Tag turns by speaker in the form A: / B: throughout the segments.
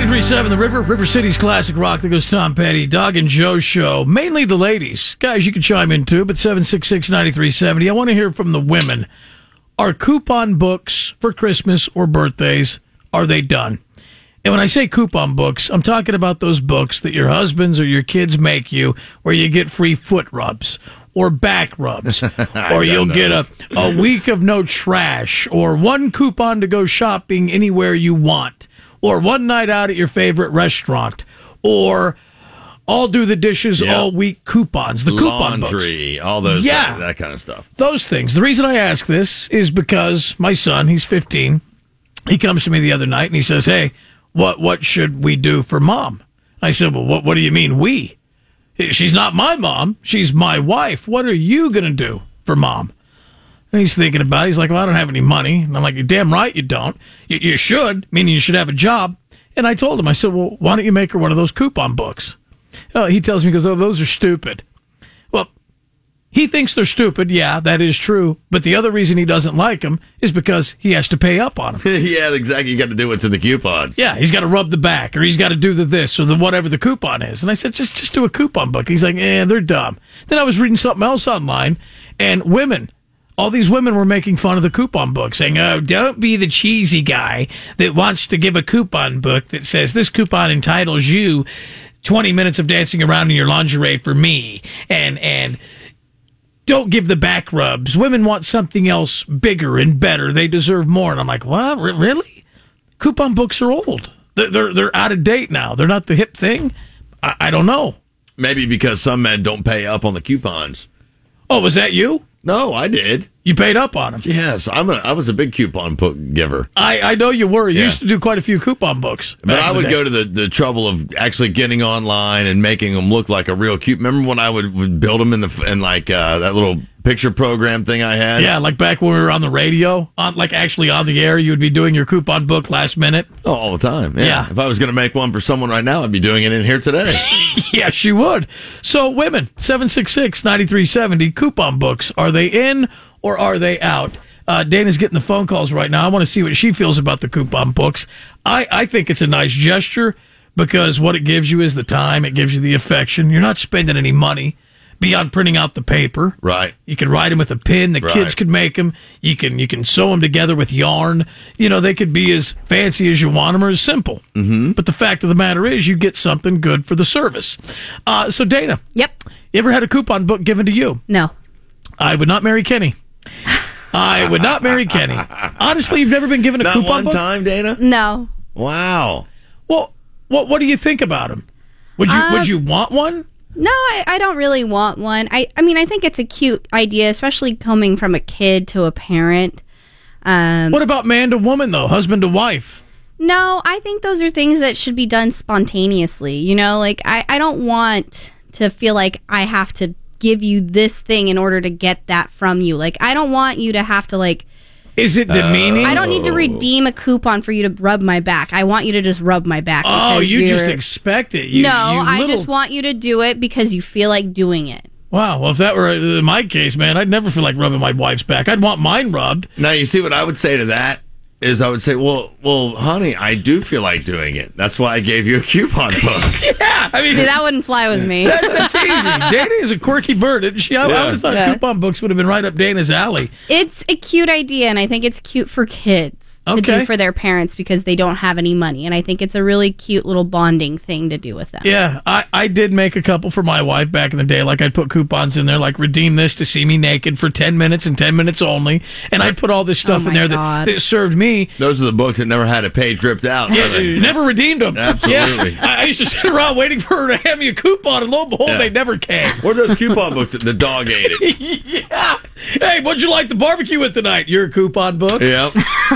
A: 93.7 The River City's classic rock. There goes Tom Petty, Dog and Joe Show. Mainly the ladies. Guys, you can chime in too, but 766-9370. I want to hear from the women. Are coupon books for Christmas or birthdays, are they done? And when I say coupon books, I'm talking about those books that your husbands or your kids make you where you get free foot rubs or back rubs, or you'll get a week of no trash, or one coupon to go shopping anywhere you want, or one night out at your favorite restaurant, or I'll do the dishes all week coupons, the coupon
B: laundry,
A: books.
B: all those, that kind of stuff.
A: Those things. The reason I ask this is because my son, he's 15, he comes to me the other night and he says, hey, what should we do for mom? I said, well, what do you mean we? She's not my mom. She's my wife. What are you going to do for mom? And he's thinking about it. He's like, well, I don't have any money. And I'm like, you're damn right you don't. You should, meaning you should have a job. And I told him, I said, well, why don't you make her one of those coupon books? He tells me, he goes, oh, those are stupid. Well, he thinks they're stupid. Yeah, that is true. But the other reason he doesn't like them is because he has to pay up on them.
B: Yeah, exactly. You got to do what's in the coupons.
A: Yeah, he's got to rub the back, or he's got to do the this, or the whatever the coupon is. And I said, just do a coupon book. He's like, they're dumb. Then I was reading something else online, and all these women were making fun of the coupon book, saying, oh, don't be the cheesy guy that wants to give a coupon book that says this coupon entitles you 20 minutes of dancing around in your lingerie for me, and don't give the back rubs. Women want something else bigger and better. They deserve more. And I'm like, what? Really? Coupon books are old. They're out of date now. They're not the hip thing. I don't know.
B: Maybe because some men don't pay up on the coupons.
A: Oh, was that you?
B: No, I did.
A: You paid up on them.
B: Yes, I was a big coupon book giver.
A: I know you were. You used to do quite a few coupon books.
B: But I would go to the trouble of actually getting online and making them look like a real coupon. Remember when I would build them in that little picture program thing I had?
A: Yeah, like back when we were on the radio, actually on the air, you would be doing your coupon book last minute.
B: Oh, all the time. Yeah. If I was going to make one for someone right now, I'd be doing it in here today.
A: Yes, you would. So women, 766-9370, coupon books, are they in or are they out? Dana's getting the phone calls right now. I want to see what she feels about the coupon books. I think it's a nice gesture because what it gives you is the time. It gives you the affection. You're not spending any money beyond printing out the paper.
B: Right.
A: You can write them with a pen. The kids could make them. You can sew them together with yarn. They could be as fancy as you want them or as simple. Mm-hmm. But the fact of the matter is you get something good for the service. So, Dana.
C: Yep.
A: You ever had a coupon book given to you?
C: No.
A: I would not marry Kenny. I would not marry Kenny. Honestly, you've never been given a coupon book?
B: Not one time, Dana?
C: No.
B: Wow.
A: Well, what do you think about them? Would you want one?
C: No, I don't really want one. I mean, I think it's a cute idea, especially coming from a kid to a parent.
A: What about man to woman, though? Husband to wife?
C: No, I think those are things that should be done spontaneously. I don't want to feel like I have to give you this thing in order to get that from you. I don't want you to have to,
A: Is it demeaning?
C: I don't need to redeem a coupon for you to rub my back. I want you to just rub my back.
A: Oh, you just expect it.
C: I just want you to do it because you feel like doing it.
A: Wow. Well, if that were my case, man, I'd never feel like rubbing my wife's back. I'd want mine rubbed.
B: Now, you see what I would say to that? Is I would say, well, honey, I do feel like doing it. That's why I gave you a coupon book.
A: Yeah, I mean,
C: that wouldn't fly with me.
A: That's easy. Dana is a quirky bird, isn't she? I would have thought coupon books would have been right up Dana's alley.
C: It's a cute idea, and I think it's cute for kids to do for their parents because they don't have any money, and I think it's a really cute little bonding thing to do with them.
A: Yeah, I did make a couple for my wife back in the day. I'd put coupons in there, redeem this to see me naked for 10 minutes and 10 minutes only, and I'd put all this stuff in there that served me.
B: Those are the books that never had a page ripped out.
A: Yeah, never redeemed them.
B: Absolutely.
A: Yeah. I used to sit around waiting for her to hand me a coupon, and lo and behold, they never came.
B: What are those coupon books that the dog ate it?
A: Yeah. Hey, what'd you like the barbecue with tonight? Your coupon book?
B: Yep.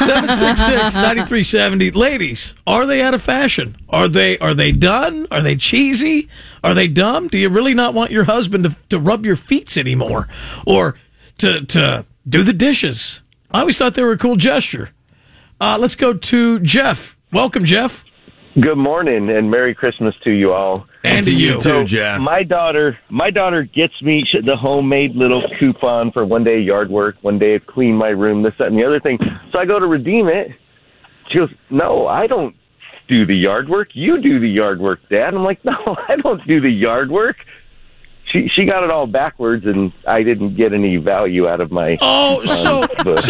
A: 766-9370. Ladies, are they out of fashion? Are they done? Are they cheesy? Are they dumb? Do you really not want your husband to rub your feet anymore? Or to do the dishes? I always thought they were a cool gesture. Let's go to Jeff. Welcome, Jeff.
D: Good morning, and Merry Christmas to you all.
A: And to you
B: too, Jeff.
D: My daughter gets me the homemade little coupon for one day yard work, one day to clean my room, this, that, and the other thing. So I go to redeem it. She goes, no, I don't do the yard work. You do the yard work, Dad. I'm like, no, I don't do the yard work. She got it all backwards, and I didn't get any value out of my.
A: Oh, so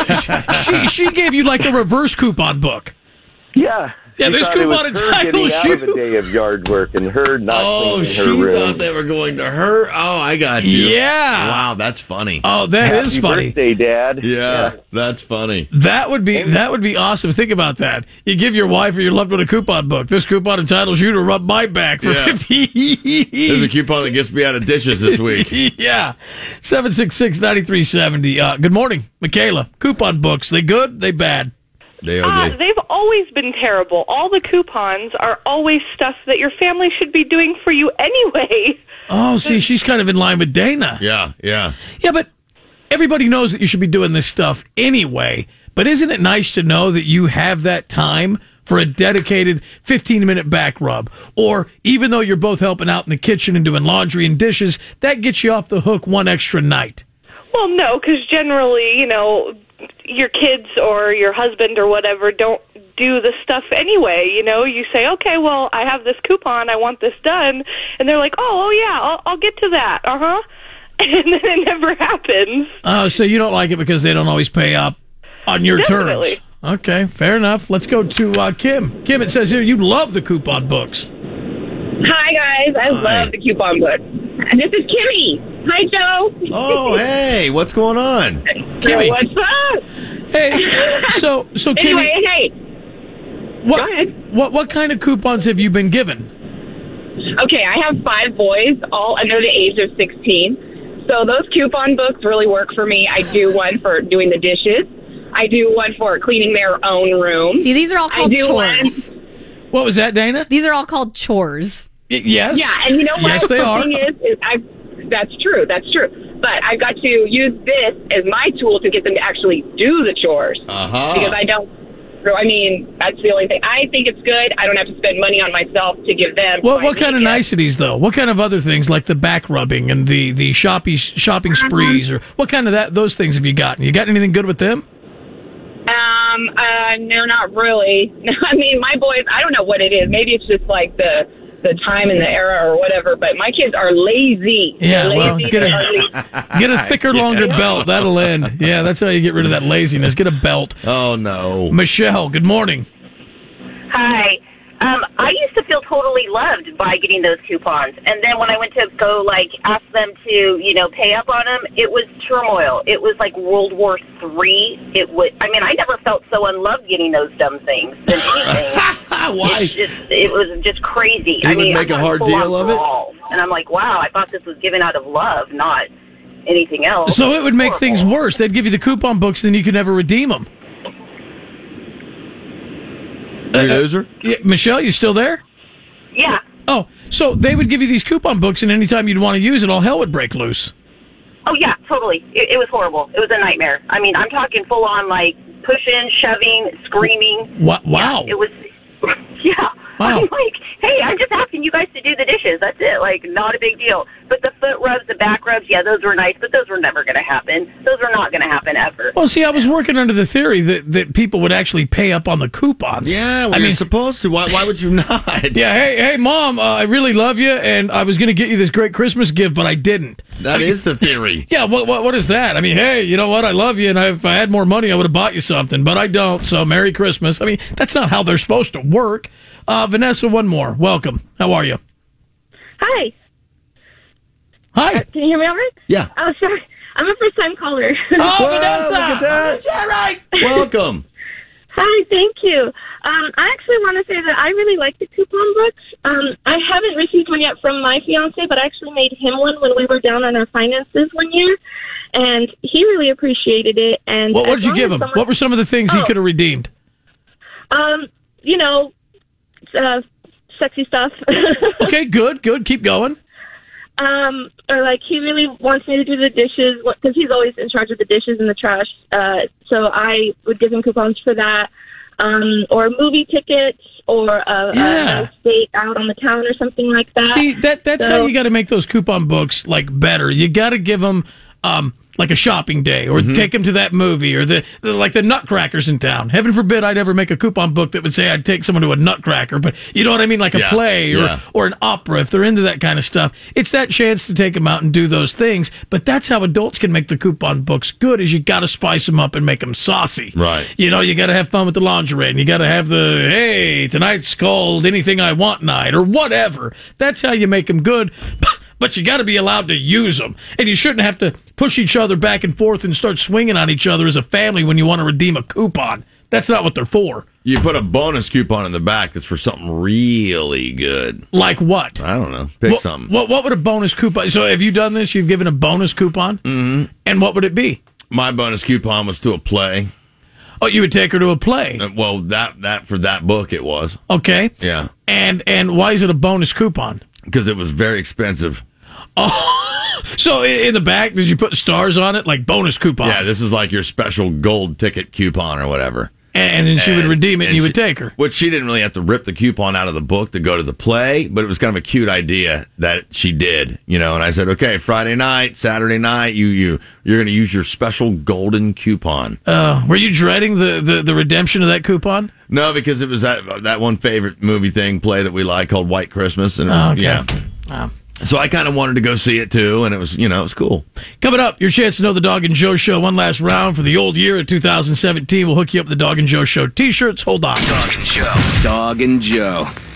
A: she gave you like a reverse coupon book.
D: Yeah.
A: Yeah,
D: She
A: this
D: thought it was
A: coupon
D: her getting
A: entitles
D: out of
A: you.
D: a day of yard work and her not
B: Oh,
D: cleaning
B: she
D: her room.
B: thought they were going to her. Oh, I got you.
A: Yeah.
B: Wow, that's funny.
A: Oh, that is
D: Happy
A: funny.
D: birthday, Dad.
B: Yeah, that's funny.
A: That would be awesome. Think about that. You give your wife or your loved one a coupon book. This coupon entitles you to rub my back for
B: Yeah.
A: 50.
B: There's a coupon that gets me out of dishes this week.
A: Yeah. 766-9370. Good morning, Michaela. Coupon books. They good? They bad?
B: They ugly.
E: They've always been terrible. All the coupons are always stuff that your family should be doing for you anyway.
A: Oh, see, she's kind of in line with Dana.
B: Yeah.
A: Yeah, but everybody knows that you should be doing this stuff anyway. But isn't it nice to know that you have that time for a dedicated 15-minute back rub? Or even though you're both helping out in the kitchen and doing laundry and dishes, that gets you off the hook one extra night.
E: Well, no, because generally, your kids or your husband or whatever don't do the stuff anyway. You say, okay, well, I have this coupon, I want this done, and they're like, oh yeah, I'll get to that, and then it never happens.
A: Oh, so you don't like it because they don't always pay up on your
E: Definitely.
A: terms. Okay, fair enough. Let's go to Kim. Kim, it says here you love the coupon books.
F: Hi, guys. I love the coupon book. And this is Kimmy. Hi, Joe.
B: Oh, hey, what's going on?
A: Kimmy.
F: What's up?
A: Hey, so Kimmy,
F: Anyway, hey.
A: what,
F: go ahead.
A: what kind of coupons have you been given?
F: Okay, I have 5 boys, all under the age of 16. So those coupon books really work for me. I do one for doing the dishes. I do one for cleaning their own room.
C: See, these are all called
F: do
C: chores.
A: What was that, Dana?
C: These are all called chores.
A: Yes.
F: Yeah, and you know what?
A: Yes, they
F: the
A: are.
F: thing is that's true. But I've got to use this as my tool to get them to actually do the chores. Because I don't. I mean, that's the only thing. I think it's good. I don't have to spend money on myself to give them.
A: What kind of niceties, though? What kind of other things, like the back rubbing and the shopping sprees, or what kind of those things have you gotten? You got anything good with them?
F: No, not really. I mean, my boys, I don't know what it is. Maybe it's just like the time and the era or whatever, but my kids are lazy.
A: Yeah,
F: They're
A: well,
F: lazy.
A: get a thicker, longer belt. That'll end. Yeah, that's how you get rid of that laziness. Get a belt.
B: Oh, no.
A: Michelle, good morning.
G: Hi. I used to feel totally loved by getting those coupons. And then when I went to go, ask them to, pay up on them, it was turmoil. It was like World War III. I never felt so unloved getting those dumb things than anything.
B: Why?
G: It was just crazy.
B: They would make a hard deal of it?
G: And I'm like, wow, I thought this was given out of love, not anything else.
A: So it would make things worse. They'd give you the coupon books, and then you could never redeem them.
B: Loser?
A: Yeah, Michelle, you still there?
G: Yeah.
A: Oh, so they would give you these coupon books, and anytime you'd want to use it, all hell would break loose.
G: Oh, yeah, totally. It was horrible. It was a nightmare. I mean, I'm talking full on, pushing, shoving, screaming.
A: Wow.
G: Yeah, it was, yeah.
A: Wow.
G: I'm like, hey, I'm just asking you guys to do the dishes. That's it. Not a big deal. But the foot rubs, the back rubs, yeah, those were nice, but those were never going to happen. Those are not going to happen ever.
A: Well, see, I was working under the theory that people would actually pay up on the coupons.
B: Yeah, well, you're supposed to. Why would you not?
A: Yeah, hey, Mom, I really love you, and I was going to get you this great Christmas gift, but I didn't.
B: That is the theory.
A: Yeah, what is that? I mean, hey, you know what? I love you, and if I had more money, I would have bought you something, but I don't, so Merry Christmas. I mean, that's not how they're supposed to work. Vanessa, one more. Welcome. How are you?
F: Hi.
A: Hi.
F: Can you hear me all right?
B: Yeah.
F: Oh, sorry. I'm a first-time caller.
A: Oh,
B: Wow,
A: Vanessa!
B: look at that.
A: Yeah, right.
B: Welcome.
F: Hi, thank you. I actually want to say that I really like the coupon books. I haven't received one yet from my fiance, but I actually made him one when we were down on our finances one year, and he really appreciated it. And
A: What did you give him? What were some of the things he could have redeemed?
F: Sexy stuff.
A: Okay, good. Keep going.
F: Or he really wants me to do the dishes because he's always in charge of the dishes and the trash. So I would give him coupons for that. Or movie tickets or a nice date out on the town or something like that.
A: See, that's how you got to make those coupon books better. You got to give them like a shopping day, or take them to that movie, or the like the Nutcrackers in town. Heaven forbid I'd ever make a coupon book that would say I'd take someone to a Nutcracker, but you know what I mean, like a play or an opera, if they're into that kind of stuff. It's that chance to take them out and do those things. But that's how adults can make the coupon books good, is you got to spice them up and make them saucy.
B: Right.
A: You know, you got to have fun with the lingerie, and you got to have the, hey, tonight's called Anything I Want night, or whatever. That's how you make them good. But you got to be allowed to use them. And you shouldn't have to push each other back and forth and start swinging on each other as a family when you want to redeem a coupon. That's not what they're for.
B: You put a bonus coupon in the back that's for something really good.
A: Like what?
B: I don't know. Pick something.
A: What would a bonus coupon... So have you done this? You've given a bonus coupon? Mm-hmm. And what would it be?
B: My bonus coupon was to a play.
A: Oh, you would take her to a play?
B: Well, that for that book it was.
A: Okay.
B: Yeah.
A: And why is it a bonus coupon?
B: Because it was very expensive.
A: Oh, so in the back, did you put stars on it, like bonus coupon?
B: Yeah, this is like your special gold ticket coupon or whatever.
A: And then she would redeem it, and you would take her.
B: Which she didn't really have to rip the coupon out of the book to go to the play, but it was kind of a cute idea that she did, you know. And I said, okay, Friday night, Saturday night, you're going to use your special golden coupon.
A: Were you dreading the redemption of that coupon?
B: No, because it was that one favorite movie play that we like called White Christmas, and
A: okay.
B: Yeah. So I kind of wanted to go see it too, and it was cool.
A: Coming up, your chance to know the Dog and Joe Show. One last round for the old year of 2017. We'll hook you up with the Dog and Joe Show t-shirts. Hold on.
H: Dog and Joe.